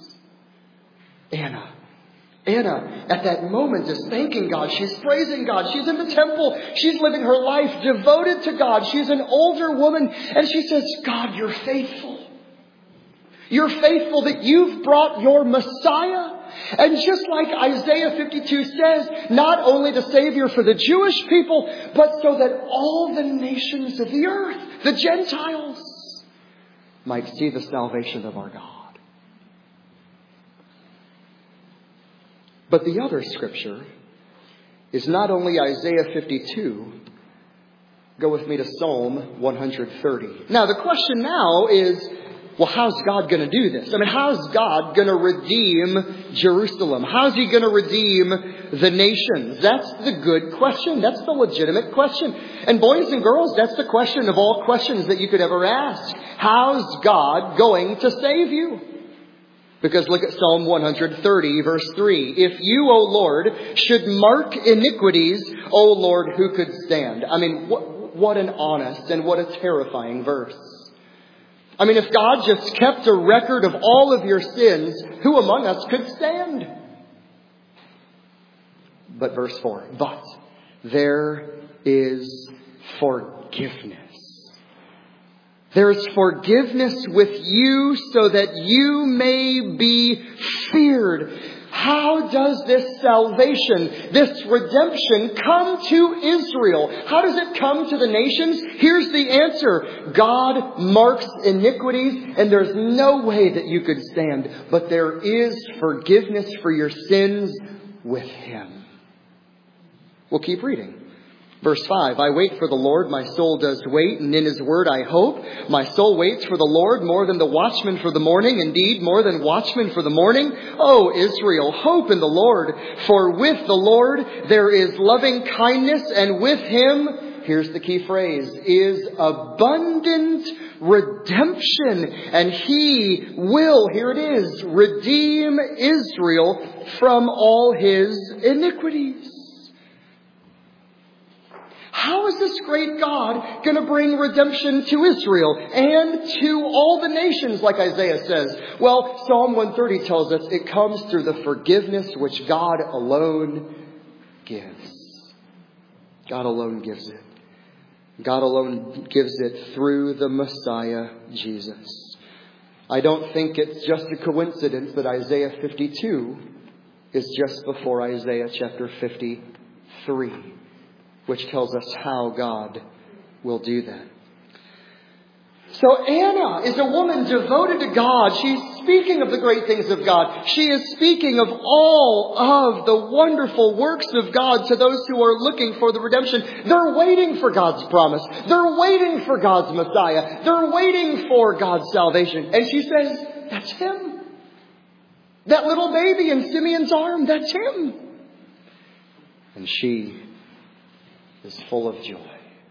Anna, at that moment, is thanking God. She's praising God. She's in the temple. She's living her life devoted to God. She's an older woman. And she says, God, you're faithful. You're faithful that you've brought your Messiah. And just like Isaiah 52 says, not only the Savior for the Jewish people, but so that all the nations of the earth, the Gentiles, might see the salvation of our God. But the other scripture is not only Isaiah 52. Go with me to Psalm 130. Now, the question now is, well, how's God going to do this? I mean, how's God going to redeem Jerusalem? How's He going to redeem the nations? That's the good question. That's the legitimate question. And boys and girls, that's the question of all questions that you could ever ask. How's God going to save you? Because look at Psalm 130, verse 3. If you, O Lord, should mark iniquities, O Lord, who could stand? I mean, what an honest and what a terrifying verse. I mean, if God just kept a record of all of your sins, who among us could stand? But verse 4. But there is forgiveness. There is forgiveness with you so that you may be feared. How does this salvation, this redemption come to Israel? How does it come to the nations? Here's the answer. God marks iniquities, and there's no way that you could stand. But there is forgiveness for your sins with Him. We'll keep reading. Verse 5, I wait for the Lord, my soul does wait, and in His word I hope. My soul waits for the Lord more than the watchman for the morning, indeed more than watchmen for the morning. O Israel, hope in the Lord, for with the Lord there is loving kindness, and with Him, here's the key phrase, is abundant redemption. And He will, here it is, redeem Israel from all his iniquities. How is this great God going to bring redemption to Israel and to all the nations, like Isaiah says? Well, Psalm 130 tells us it comes through the forgiveness which God alone gives. God alone gives it. God alone gives it through the Messiah, Jesus. I don't think it's just a coincidence that Isaiah 52 is just before Isaiah chapter 53. Which tells us how God will do that. So Anna is a woman devoted to God. She's speaking of the great things of God. She is speaking of all of the wonderful works of God to those who are looking for the redemption. They're waiting for God's promise. They're waiting for God's Messiah. They're waiting for God's salvation. And she says, that's Him. That little baby in Simeon's arm, that's Him. And she is full of joy.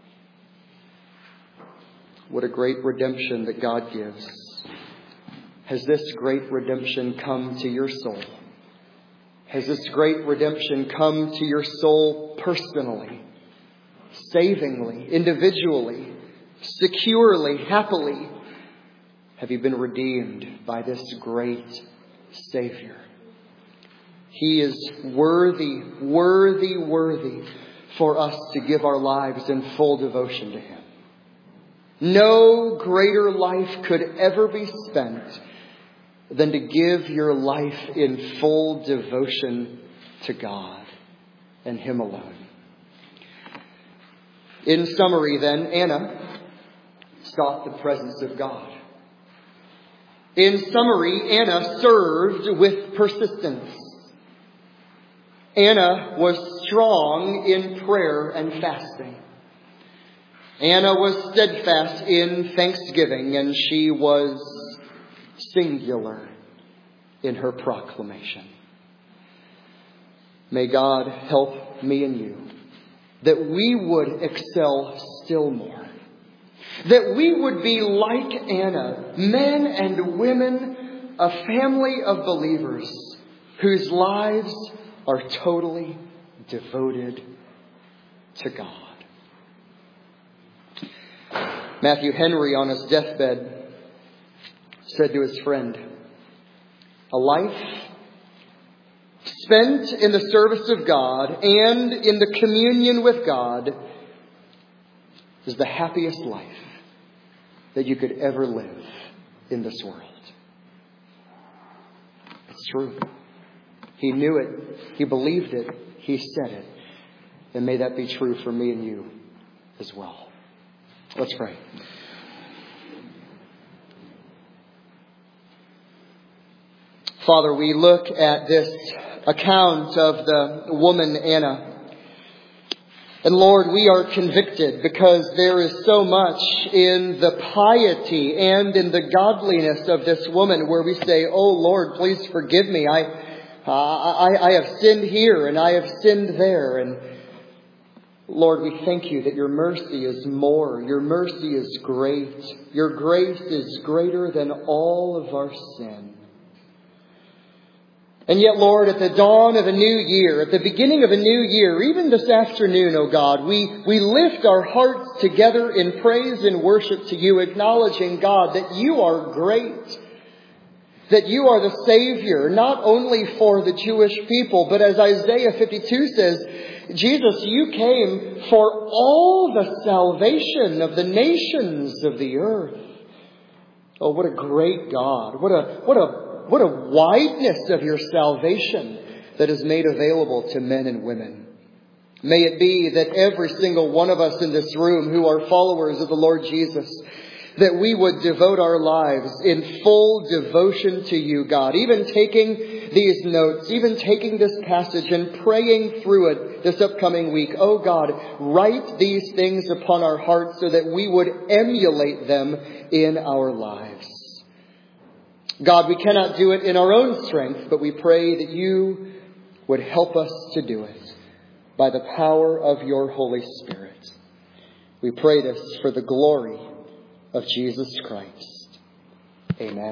What a great redemption that God gives. Has this great redemption come to your soul? Has this great redemption come to your soul personally, savingly, individually, securely, happily? Have you been redeemed by this great Savior? He is worthy, worthy, worthy for us to give our lives in full devotion to Him. No greater life could ever be spent than to give your life in full devotion to God and Him alone. In summary then, Anna sought the presence of God. In summary, Anna served with persistence. Anna was strong in prayer and fasting. Anna was steadfast in thanksgiving, and she was singular in her proclamation. May God help me and you, that we would excel still more, that we would be like Anna, men and women, a family of believers whose lives are totally devoted to God. Matthew Henry, on his deathbed, said to his friend, "A life spent in the service of God and in the communion with God is the happiest life that you could ever live in this world." It's true. He knew it. He believed it. He said it. And may that be true for me and you as well. Let's pray. Father, we look at this account of the woman Anna. And Lord, we are convicted because there is so much in the piety and in the godliness of this woman where we say, "Oh Lord, please forgive me. I have sinned here and I have sinned there." And Lord, we thank you that your mercy is more. Your mercy is great. Your grace is greater than all of our sin. And yet, Lord, at the dawn of a new year, at the beginning of a new year, even this afternoon, O God, we lift our hearts together in praise and worship to you, acknowledging, God, that you are great, that you are the Savior, not only for the Jewish people, but as Isaiah 52 says, Jesus, you came for all the salvation of the nations of the earth. Oh, what a great God. What a wideness of your salvation that is made available to men and women. May it be that every single one of us in this room who are followers of the Lord Jesus, that we would devote our lives in full devotion to you, God. Even taking these notes, even taking this passage and praying through it this upcoming week. Oh God, write these things upon our hearts so that we would emulate them in our lives. God, we cannot do it in our own strength, but we pray that you would help us to do it by the power of your Holy Spirit. We pray this for the glory of Jesus Christ. Amen.